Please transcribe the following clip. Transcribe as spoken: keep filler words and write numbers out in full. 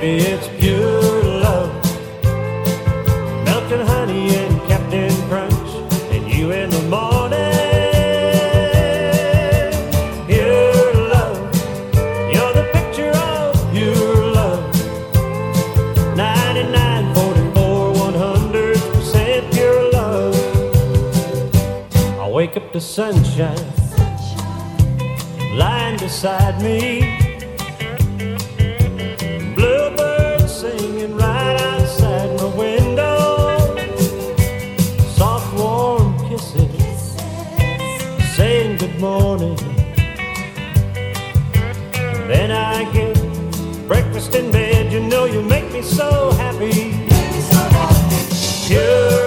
Baby, it's pure love. Milk and honey and Captain Crunch, and you in the morning. Pure love, you're the picture of pure love. ninety-nine, forty-four, one hundred percent pure love. I wake up to sunshine lying beside me. Bluebirds singing right outside my window. Soft warm kisses saying good morning. Then I get breakfast in bed. You know you make me so happy. Pure